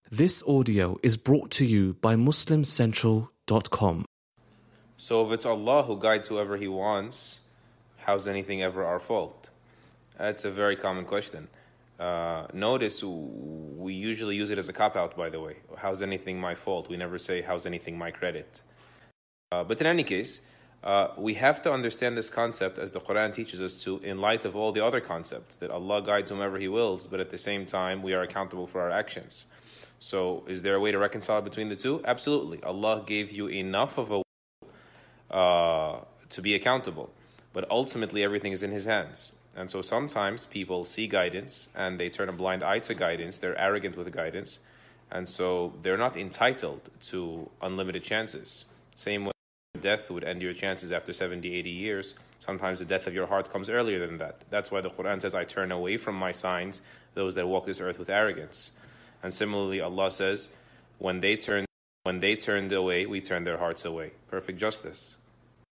This audio is brought to you by MuslimCentral.com. So if it's Allah who guides whoever He wants, how's anything ever our fault? That's a very common question. Notice we usually use it as a cop-out, by the way. How's anything my fault? We never say, how's anything my credit? But in any case, we have to understand this concept as the Quran teaches us to, in light of all the other concepts, that Allah guides whomever He wills, but at the same time, we are accountable for our actions. So is there a way to reconcile between the two? Absolutely. Allah gave you enough of a to be accountable, but ultimately everything is in His hands. And so sometimes people see guidance and they turn a blind eye to guidance. They're arrogant with guidance, and so they're not entitled to unlimited chances. Same way death would end your chances after 70, 80 years. Sometimes the death of your heart comes earlier than that. That's why the Quran says, I turn away from my signs those that walk this earth with arrogance. And similarly, Allah says, when they turned away, we turned their hearts away. Perfect justice.